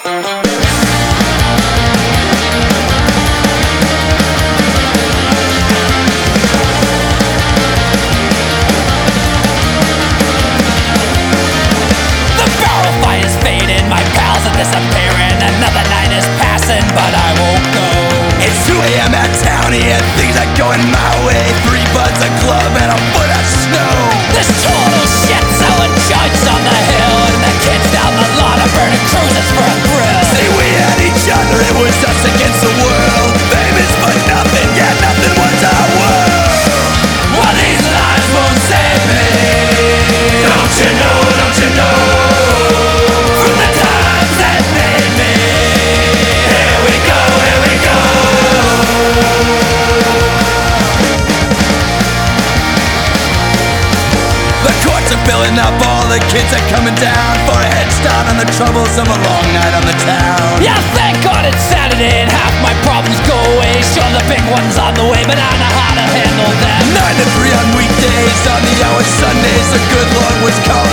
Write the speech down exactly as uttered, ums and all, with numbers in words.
Disappearing, another night is passing, but I won't go. It's two a m at Townie and things are going my way. Three buds, a club, and a foot of snow. This total shit selling joints on the hill, and the kids down the lawn are burning cruises for a thrill. See, we had each other, it was us against the world. Famous for nothing, yet nothing was our world. Well, these lies won't save me. Don't you know, don't you know? From the times that made me. Here we go, here we go. The courts are filling up, all the kids are coming down for a head start on the troubles of a long night on the town. Yeah, thank God it's Saturday and half my problems go away. Sure, the big one's on the way, but I know how to handle them. Nine to three on weekdays, on the hour Sundays, the good Lord was calling.